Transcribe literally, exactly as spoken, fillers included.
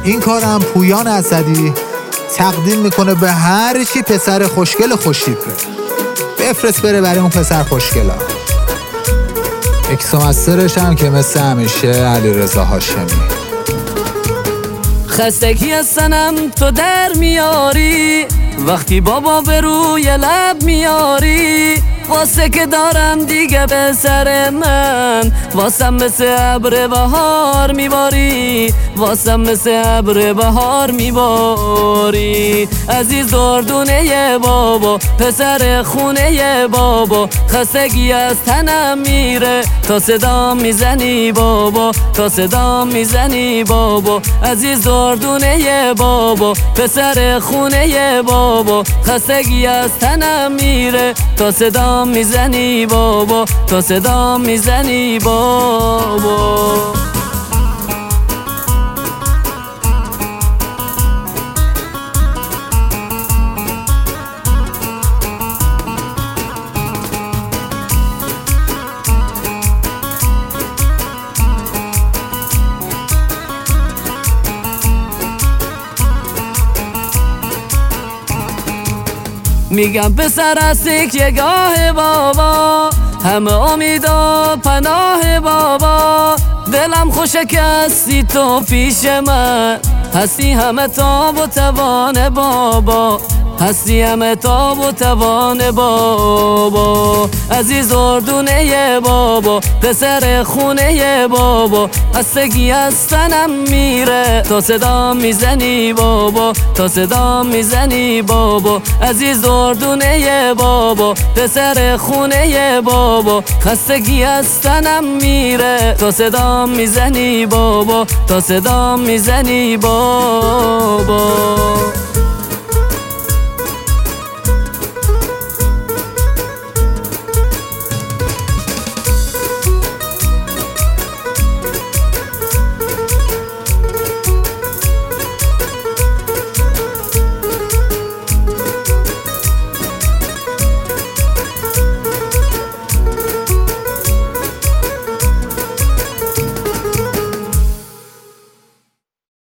این کارم پویان اسدی تقدیم میکنه به هر چی پسر خوشگل خوشتیپه. بفرست بره برای اون پسر خوشگلا. اکسومسترش هم که مثل همیشه علیرضا هاشمی. خستگی از سنم تو در میاری، وقتی بابا به روی لب میاری، واسه که دارم دیگه به سر من، واسم مثل ابر بهار میباری، واسم مثل ابر بهار میباری. عزیز دردونه بابا، پسر خونه بابا، خستگی از تنم میره تا صدا میزنی بابا، تا صدا میزنی بابا. عزیز دردونه بابا، پسر خونه بابا، خستگی از تنم میره تا صدا میزنی بابا، تا صدا میزنی بابا. میگم پسر از یگاه بابا، همه امید و پناه بابا، دلم خوشه که هستی تو پیش من، هستی همه تاب و توان بابا، هستی همه تاب و توان بابا. عزیز اردونه بابا، پسر خونه بابا، خستگی از تنم میره تا صدا میزنی بابا، تا صدا میزنی بابا. عزیز اردونه بابا، پسر خونه بابا، خستگی از تنم میره تا صدا میزنی بابا، تا صدا میزنی بابا.